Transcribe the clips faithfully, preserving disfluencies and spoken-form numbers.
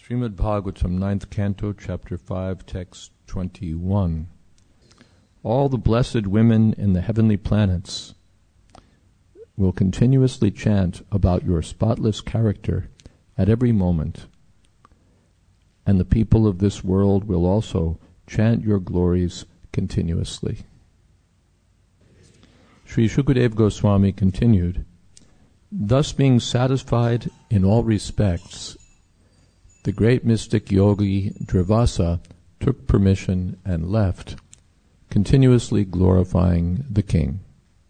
Srimad Bhagavatam, ninth Canto, Chapter five, Text twenty-one. All the blessed women in the heavenly planets will continuously chant about your spotless character at every moment, and the people of this world will also chant your glories continuously. Sri Shukadeva Goswami continued, thus being satisfied in all respects, the great mystic yogi Durvasa took permission and left, continuously glorifying the king.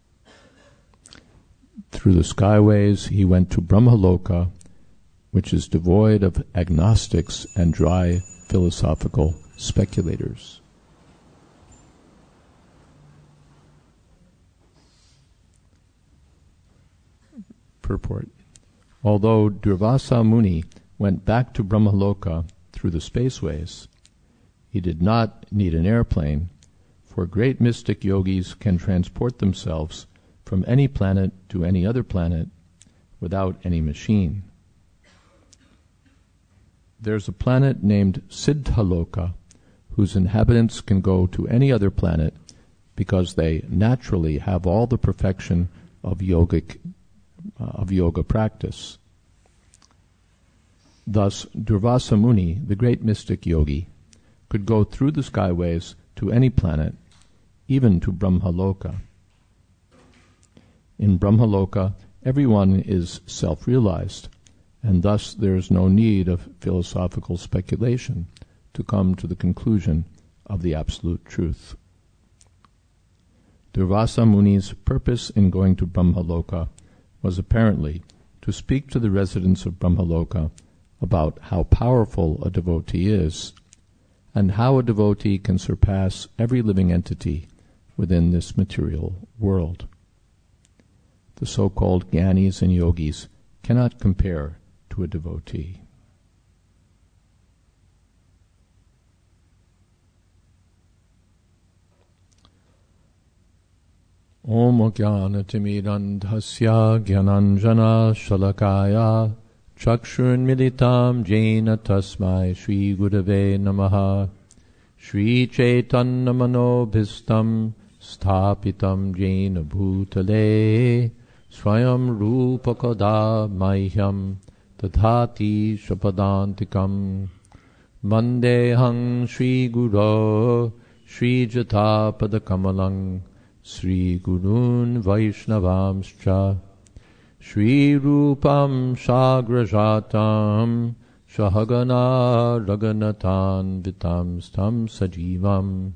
Through the skyways he went to Brahmaloka, which is devoid of agnostics and dry philosophical speculators. Purport. Although Durvasa Muni went back to Brahmaloka through the spaceways, he did not need an airplane, for great mystic yogis can transport themselves from any planet to any other planet without any machine. There's a planet named Siddhaloka, whose inhabitants can go to any other planet because they naturally have all the perfection of yogic uh, of yoga practice. Thus, Durvasa Muni, the great mystic yogi, could go through the skyways to any planet, even to Brahmaloka. In Brahmaloka, everyone is self-realized, and thus there is no need of philosophical speculation to come to the conclusion of the absolute truth. Durvasa Muni's purpose in going to Brahmaloka was apparently to speak to the residents of Brahmaloka about how powerful a devotee is, and how a devotee can surpass every living entity within this material world. The so-called Gyanis and Yogis cannot compare to a devotee. Om Jnanatimidandhasya Jnananjana Shalakaya Chakshurmilitam Jena Tasmai Shri Gurave Namaha Shri Chaitanya Manobhistam Sthapitam Jena Bhutale Swayam Rupakada Mahyam Tadhati Shapadantikam Vandehang Shri Guru Shri Jatapada Kamalang Sri Gurun Vaishnavamscha Shri Rupam Sagrajatam Shahagana Raganatan Vitam Stam Sajivam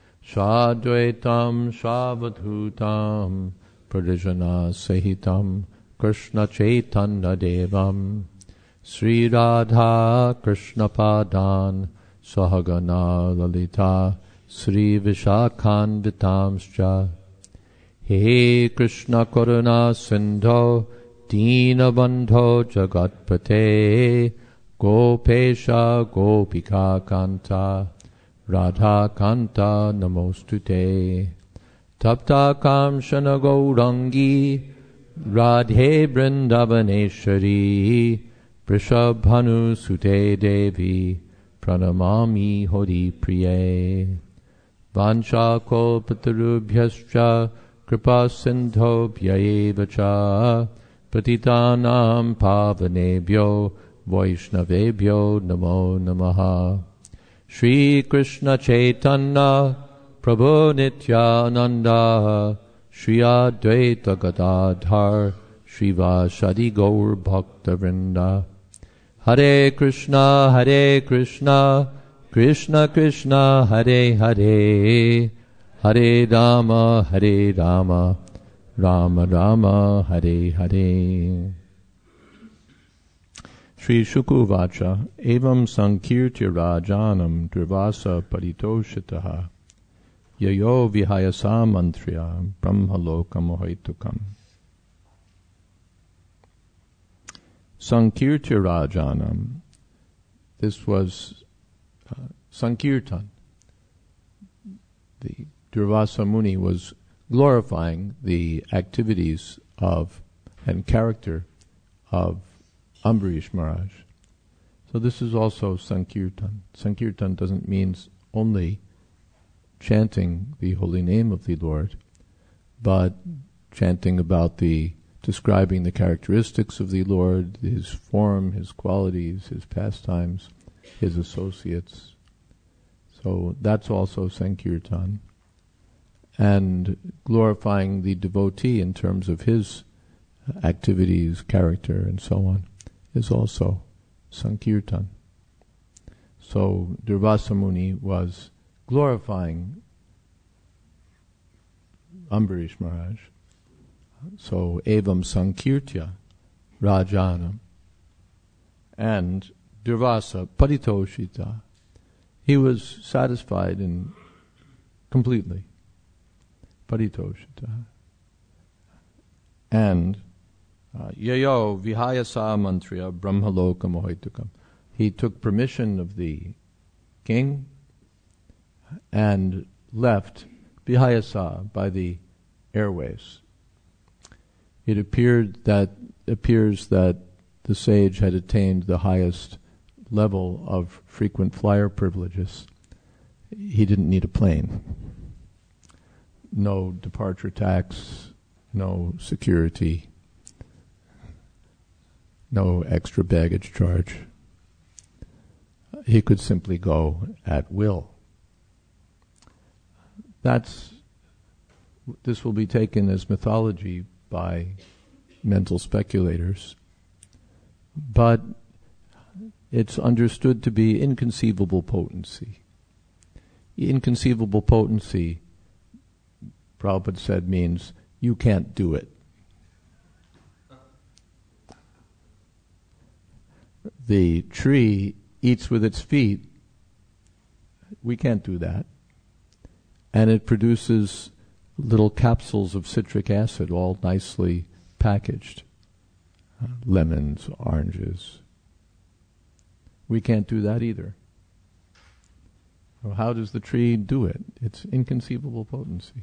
Shadvaitam Shavadhutam Pradijana Sahitam Krishna Chaitanya Devam Sri Radha Krishna Padan Sahagana Lalita Sri Vishakhan Vitamscha He Krishna Karuna Sindho Dina Bandho Jagatpate Gopesha Gopika Kanta Radha Kanta Namostute Tapta Kamshana Gaurangi Radhe Vrindavaneshwari Vrishabhanu Sute Devi Pranamami Hori Priye Vansha Kalpatarubhyascha Kripa Sindho Bhyayevacha Patitanam Pavanebhyo Vaishnavebhyo Namo Namaha Shri Krishna Chaitanya Prabhu Nityananda Shri Advaita Gadadhar Shri Vashadi Gaur Bhakta Vrinda Hare Krishna Hare Krishna Krishna Krishna Hare Hare Hare Rama Hare Rama Rama Rama Hare Hare. Sri Shukuvacha Evam Sankirti Rajanam Durvasa Paritoshitaha Yayo Vihayasa Mantriya Brahmaloka Mohaitukam. Sankirti Rajanam. This was uh, Sankirtan. The Durvasa Muni was glorifying the activities of and character of Ambarish Maharaj. So this is also Sankirtan. Sankirtan doesn't mean only chanting the holy name of the Lord, but chanting about the, describing the characteristics of the Lord, His form, His qualities, His pastimes, His associates. So that's also Sankirtan. And glorifying the devotee in terms of his activities, character, and so on, is also Sankirtan. So Durvasa Muni was glorifying Ambarish Maharaj. So Evam Sankirtya Rajanam. And Durvasa Paritoshita. He was satisfied in completely. Paritoshita. And uh, Yayo Vihayasa Mantriya Brahmaloka Mohitukam. He took permission of the king and left Vihayasa by the airways. It appeared that appears that the sage had attained the highest level of frequent flyer privileges. He didn't need a plane. No departure tax, no security, no extra baggage charge. He could simply go at will. That's, this will be taken as mythology by mental speculators, but it's understood to be inconceivable potency. Inconceivable potency, Prabhupada said, means you can't do it. The tree eats with its feet. We can't do that. And it produces little capsules of citric acid, all nicely packaged. Uh, lemons, oranges. We can't do that either. Well, how does the tree do it? It's inconceivable potency.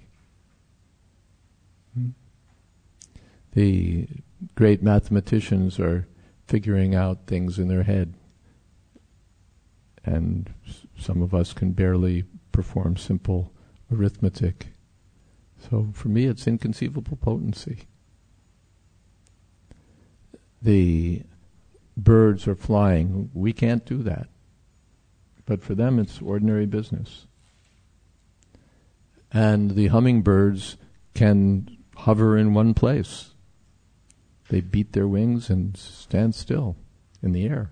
Hmm? The great mathematicians are figuring out things in their head, and s- some of us can barely perform simple arithmetic. So for me, it's inconceivable potency. The birds are flying. We can't do that. But for them, it's ordinary business. And the hummingbirds can hover in one place. They beat their wings and stand still in the air.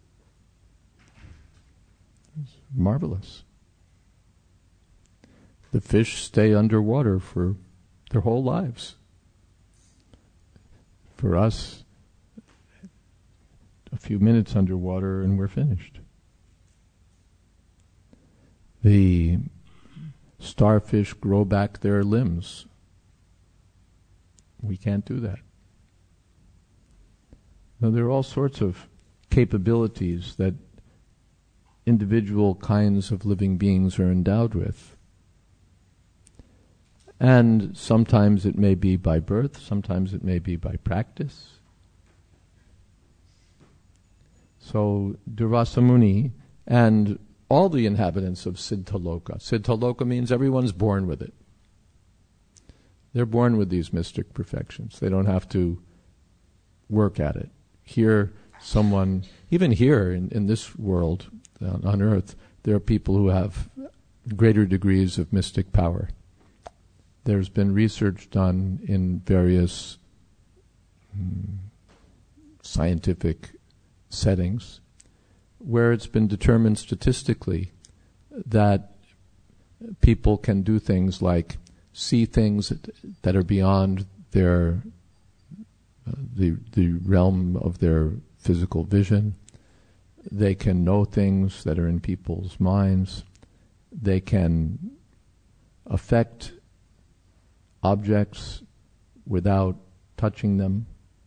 It's marvelous. The fish stay underwater for their whole lives. For us, a few minutes underwater and we're finished. The starfish grow back their limbs. We can't do that. Now, there are all sorts of capabilities that individual kinds of living beings are endowed with. And sometimes it may be by birth, sometimes it may be by practice. So Durvasa Muni and all the inhabitants of Siddhaloka. Siddhaloka means everyone's born with it. They're born with these mystic perfections. They don't have to work at it. Here, someone, even here in, in this world, on, on earth, there are people who have greater degrees of mystic power. There's been research done in various mm, scientific settings where it's been determined statistically that people can do things like see things that, that are beyond their uh, the the realm of their physical vision. They can know things that are in people's minds. They can affect objects without touching them.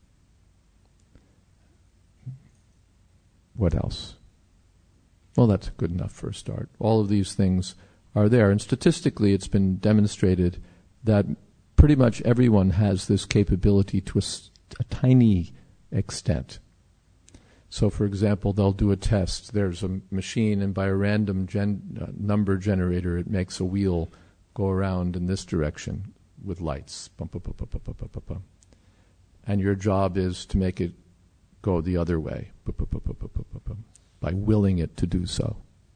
What else? Well, that's good enough for a start. All of these things are there, and statistically it's been demonstrated that pretty much everyone has this capability to a, a tiny extent. So, for example, they'll do a test. There's a machine, and by a random gen- uh, number generator, it makes a wheel go around in this direction with lights. Bum, bum, bum, bum, bum, bum, bum, bum. And your job is to make it go the other way bum, bum, bum, bum, bum, bum, bum, by willing it to do so.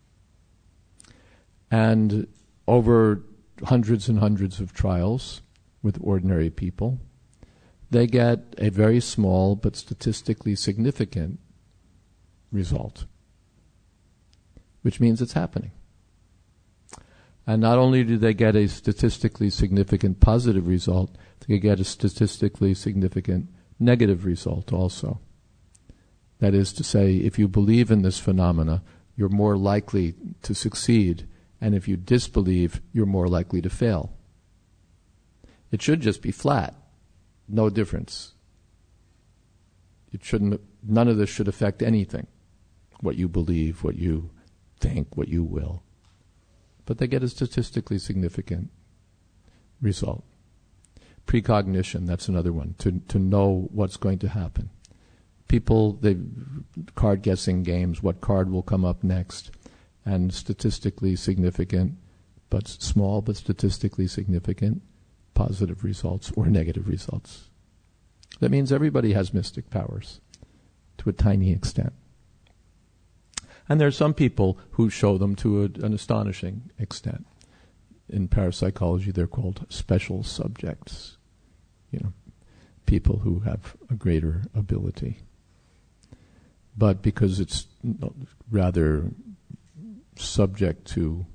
And over hundreds and hundreds of trials with ordinary people, they get a very small but statistically significant result, which means it's happening. And not only do they get a statistically significant positive result, they get a statistically significant negative result also. That is to say, if you believe in this phenomena, you're more likely to succeed, and if you disbelieve, you're more likely to fail. It should just be flat, no difference. It shouldn't. None of this should affect anything. What you believe, what you think, what you will. But they get a statistically significant result. Precognition, that's another one, to to know what's going to happen. People, they card guessing games, what card will come up next, and statistically significant, but small but statistically significant, positive results or negative results. That means everybody has mystic powers to a tiny extent. And there are some people who show them to a, an astonishing extent. In parapsychology, they're called special subjects. You know, people who have a greater ability. But because it's rather subject to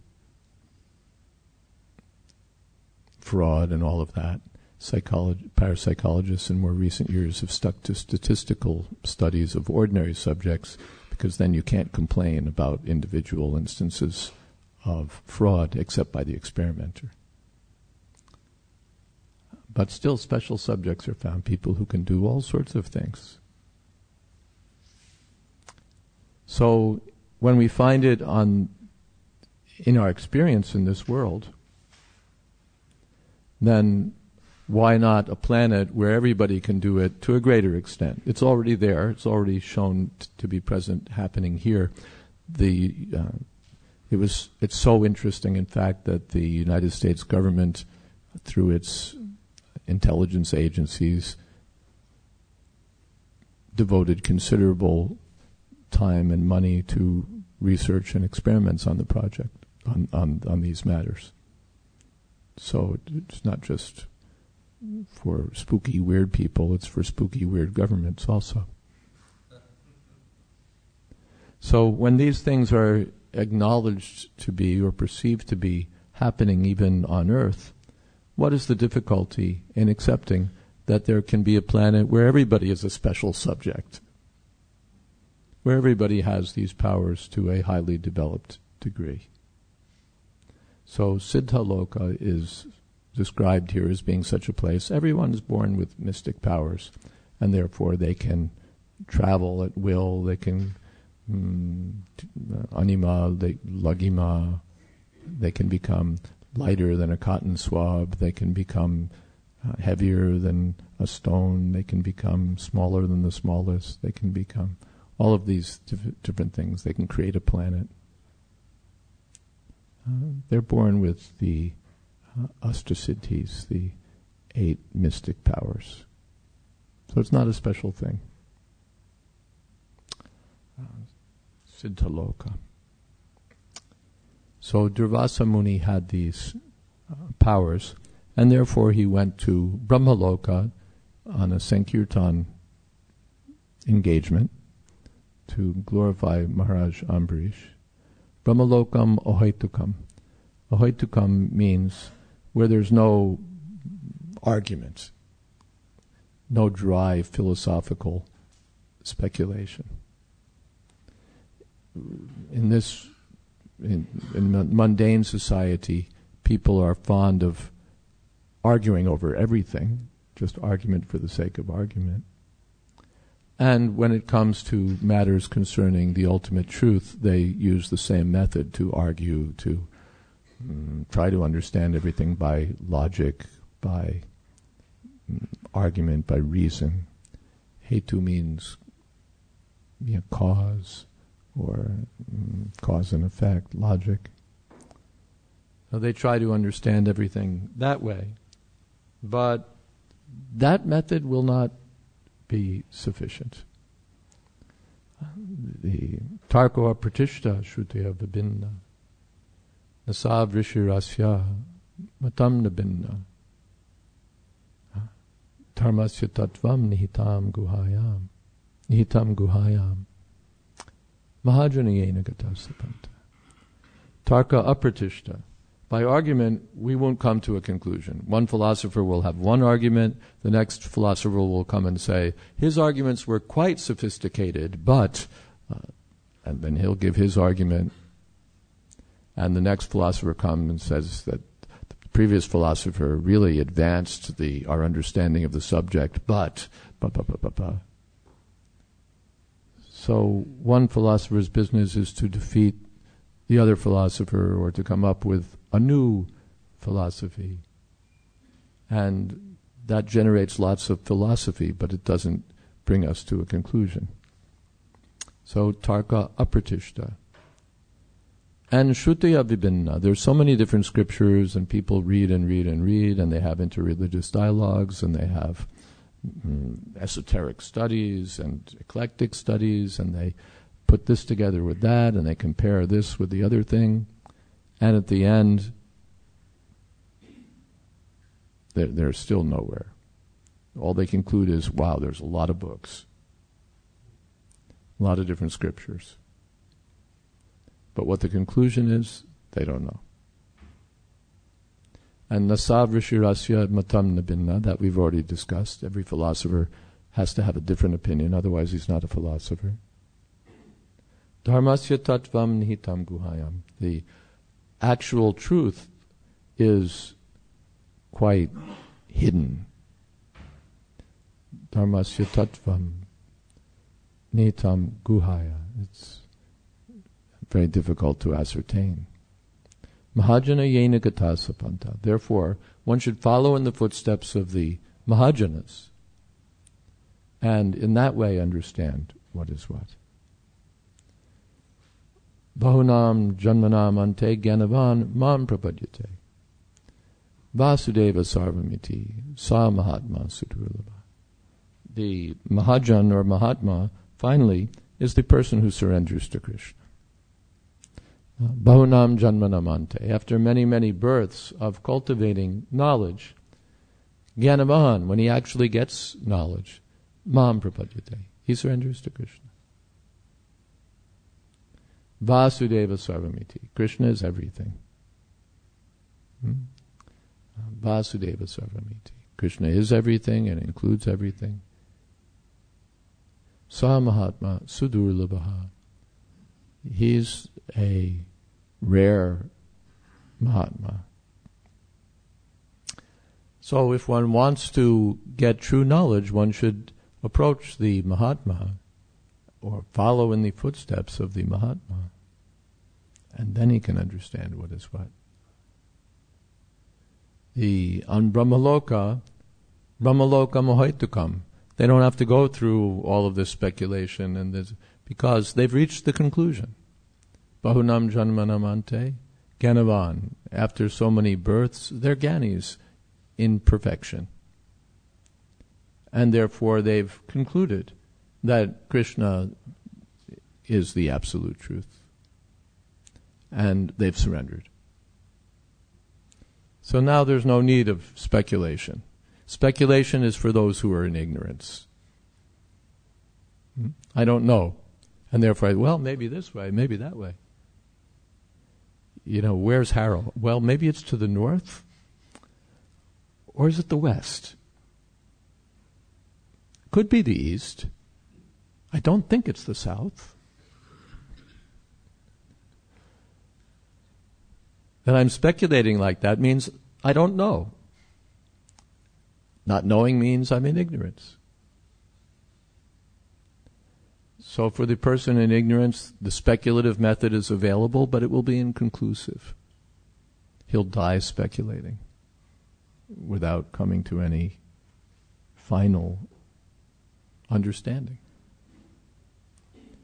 fraud and all of that, psychology, parapsychologists in more recent years have stuck to statistical studies of ordinary subjects, because then you can't complain about individual instances of fraud except by the experimenter. But still, special subjects are found, people who can do all sorts of things. So when we find it on in our experience in this world, then why not a planet where everybody can do it to a greater extent? It's already there. It's already shown t- to be present, happening here. The uh, it was it's so interesting, in fact, that the United States government, through its intelligence agencies, devoted considerable time and money to research and experiments on the project, on, on, on these matters. So it's not just for spooky, weird people, it's for spooky, weird governments also. So when these things are acknowledged to be or perceived to be happening even on Earth, what is the difficulty in accepting that there can be a planet where everybody is a special subject, where everybody has these powers to a highly developed degree? So Siddhaloka is described here as being such a place. Everyone is born with mystic powers, and therefore they can travel at will, they can mm, anima, they, lagima, they can become lighter than a cotton swab, they can become uh, heavier than a stone, they can become smaller than the smallest, they can become all of these diff- different things. They can create a planet. Uh, they're born with the uh, Astasiddhis, the eight mystic powers. So it's not a special thing. Uh, Siddhaloka. So Durvasa Muni had these uh, powers, and therefore he went to Brahmaloka on a Sankirtan engagement to glorify Maharaj Ambarish. Brahmalokam Ohaitukam. Ohaitukam means where there's no argument, no dry philosophical speculation. In this, in, in mundane society, people are fond of arguing over everything, just argument for the sake of argument. And when it comes to matters concerning the ultimate truth, they use the same method to argue, to um, try to understand everything by logic, by um, argument, by reason. Hetu means be a cause or mm, cause and effect, logic. So they try to understand everything that way. But that method will not be sufficient. The Tarko Apratishta Shrutiya Vibhinna Nasa Vrishirasya Matam Nabhinna Dharmasya Tattvam Nihitam Guhayam Nihitam Guhayam Mahajanayena Gatasapanta. Tarka Apratishta. By argument, we won't come to a conclusion. One philosopher will have one argument, the next philosopher will come and say, his arguments were quite sophisticated, but, uh, and then he'll give his argument, and the next philosopher comes and says that the previous philosopher really advanced the our understanding of the subject, but, ba ba ba ba ba. So one philosopher's business is to defeat the other philosopher or to come up with a new philosophy. And that generates lots of philosophy, but it doesn't bring us to a conclusion. So Tarka Apratishta. And Shrutiya Vibhinna. There's so many different scriptures, and people read and read and read, and they have interreligious dialogues, and they have mm, esoteric studies and eclectic studies, and they put this together with that, and they compare this with the other thing. And at the end, they're, they're still nowhere. All they conclude is, wow, there's a lot of books. A lot of different scriptures. But what the conclusion is, they don't know. And Nasa Vrishirasya Matam Nabhinna, that we've already discussed. Every philosopher has to have a different opinion, otherwise he's not a philosopher. Dharmasya Tattvam Nihitam Guhayam. The actual truth is quite hidden. Dharmasya Tattvam Nihitam Guhaya. It's very difficult to ascertain. Mahajana Yena Gata Sapanta. Therefore, one should follow in the footsteps of the Mahajanas and in that way understand what is what. Bahunam Janmanam Ante Gyanavan Mam Prapadyate Vasudeva Sarvamiti Sa Mahatma Sudurlabha. The Mahajan or Mahatma, finally, is the person who surrenders to Krishna. Bahunam Janmanam Ante. After many, many births of cultivating knowledge, Gyanavan, when he actually gets knowledge, Mam Prapadyate. He surrenders to Krishna. Vasudeva Sarvamiti. Krishna is everything. Hmm? Vasudeva Sarvamiti. Krishna is everything and includes everything. Sa Mahatma Sudurlabha. He's a rare Mahatma. So if one wants to get true knowledge, one should approach the Mahatma or follow in the footsteps of the Mahatma. And then he can understand what is what. The, on Brahmaloka, Brahmaloka Mohaitukam, they don't have to go through all of this speculation and this, because they've reached the conclusion. Bahunam Janmanam Ante, Gyanavan. After so many births, they're Gyanis in perfection. And therefore they've concluded that Krishna is the absolute truth. And they've surrendered. So now there's no need of speculation. Speculation is for those who are in ignorance. I don't know. And therefore, I, well, maybe this way, maybe that way. You know, where's Harrow? Well, maybe it's to the north. Or is it the west? Could be the east. I don't think it's the south. That I'm speculating like that means I don't know. Not knowing means I'm in ignorance. So for the person in ignorance, the speculative method is available, but it will be inconclusive. He'll die speculating without coming to any final understanding.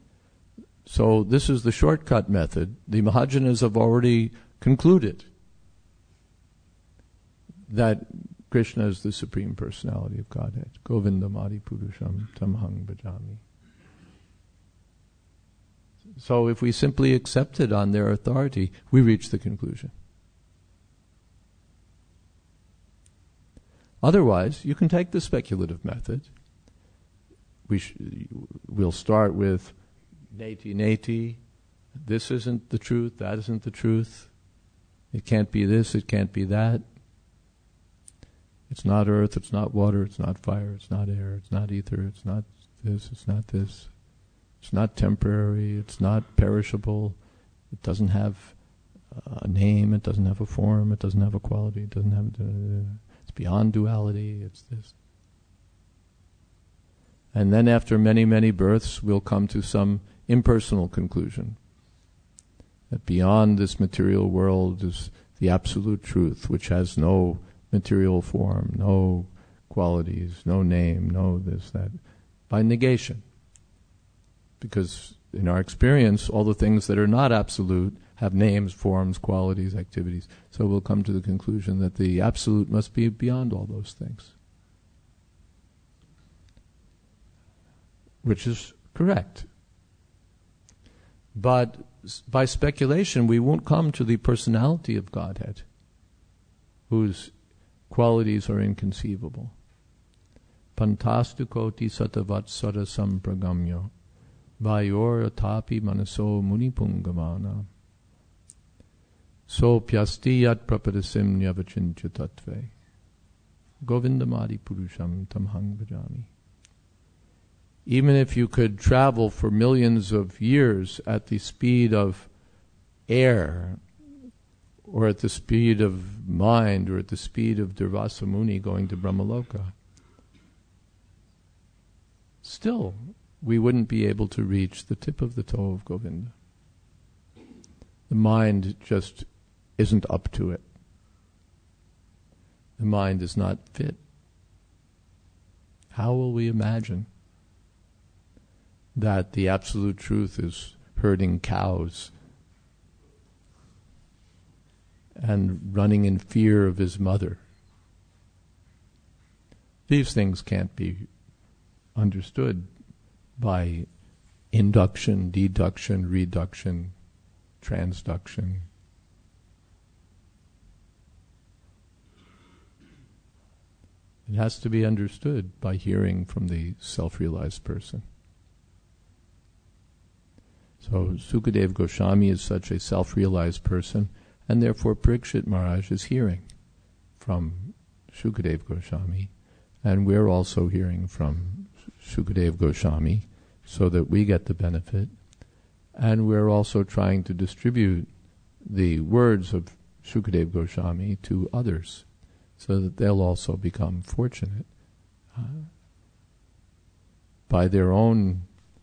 So this is the shortcut method. The Mahajanas have already concluded that Krishna is the Supreme Personality of Godhead. Govindam Adi Purusham Tamahang Bhajami. So if we simply accept it on their authority, we reach the conclusion. Otherwise, you can take the speculative method. We sh- we'll start with neti neti. This isn't the truth, that isn't the truth. It can't be this, it can't be that. It's not earth, it's not water, it's not fire, it's not air, it's not ether, it's not this, it's not this. It's not temporary, it's not perishable, it doesn't have a name, it doesn't have a form, it doesn't have a quality, it doesn't have, uh, it's beyond duality, it's this. And then after many, many births, we'll come to some impersonal conclusion. That beyond this material world is the absolute truth, which has no material form, no qualities, no name, no this, that, by negation. Because in our experience, all the things that are not absolute have names, forms, qualities, activities. So we'll come to the conclusion that the absolute must be beyond all those things. Which is correct. But by speculation, we won't come to the personality of Godhead, whose qualities are inconceivable. Pantastu koti satavatsara sampragamyo vayor atapi manaso munipungavana so pyasti yat prapadasim nyavachincha tattve govindamadi purusham tamhang bhajami. Even if you could travel for millions of years at the speed of air, or at the speed of mind, or at the speed of Durvasa Muni going to Brahmaloka, still we wouldn't be able to reach the tip of the toe of Govinda. The mind just isn't up to it. The mind is not fit. How will we imagine that the absolute truth is herding cows and running in fear of his mother? These things can't be understood by induction, deduction, reduction, transduction. It has to be understood by hearing from the self-realized person. So Sukadeva Goswami is such a self-realized person, and therefore Parikshit Maharaj is hearing from Sukadeva Goswami, and we're also hearing from Sukadeva Goswami, so that we get the benefit, and we're also trying to distribute the words of Sukadeva Goswami to others, so that they'll also become fortunate. Uh, by their own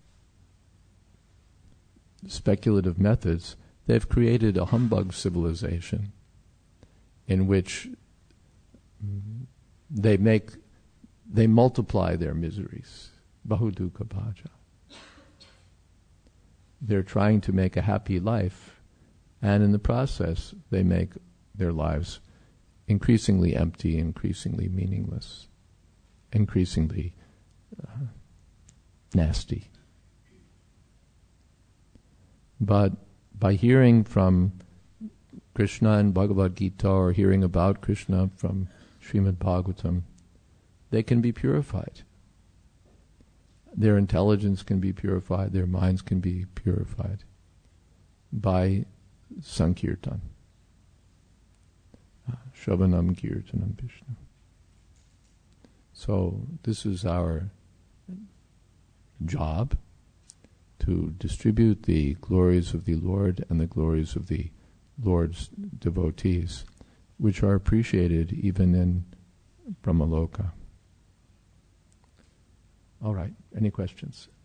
speculative methods, they've created a humbug civilization in which they make, they multiply their miseries. Bahudukha bhaja. They're trying to make a happy life, and in the process they make their lives increasingly empty, increasingly meaningless, increasingly uh, nasty. But by hearing from Krishna in Bhagavad Gita, or hearing about Krishna from Srimad Bhagavatam, they can be purified. Their intelligence can be purified, their minds can be purified by Sankirtan. Shravanam Kirtanam Vishnu. So this is our job, to distribute the glories of the Lord and the glories of the Lord's devotees, which are appreciated even in Brahmaloka. All right, any questions?